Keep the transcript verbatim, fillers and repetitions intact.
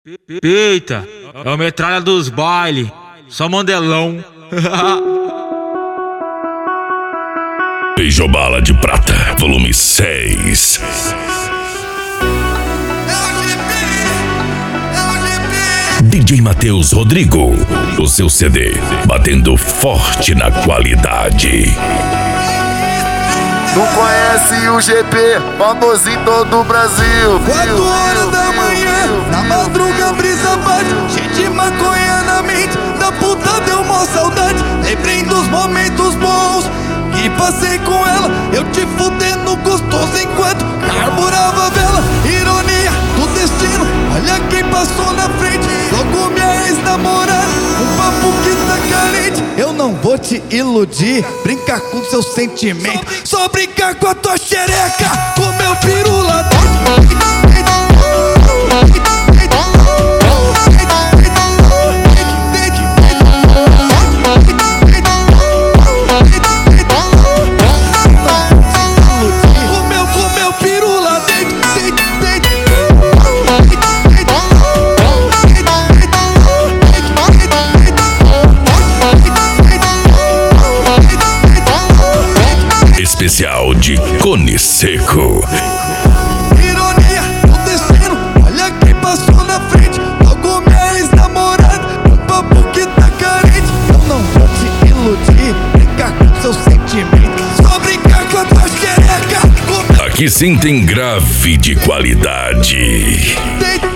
Eita, é o metralha dos baile, só mandelão. Beijobala de Prata, volume seis. D J Matheus Rodrigo, o seu C D, batendo forte na qualidade. Tu conhece o G P, famoso em todo o Brasil. Quatro horas da manhã, na madruga brisa bate, cheio de maconha na mente, da puta deu mó saudade. Lembrei dos momentos bons que passei com ela, eu te fudendo gostoso enquanto carburava a vela. Ironia do destino, olha quem passou na frente, logo minha ex-namorada, um papo que tá carente. Eu não vou te iludir, brincar com seus sentimentos, só brincar com a tua xereca, com meu pirula. Especial de Cone Seco. Ironia do destino, olha quem passou na frente, logo minha ex-namorada, um papo que tá carente. Eu não vou te iludir, brincar com seus sentimentos, só brincar com a tua xereca. Aqui sim tem grave de qualidade. Deita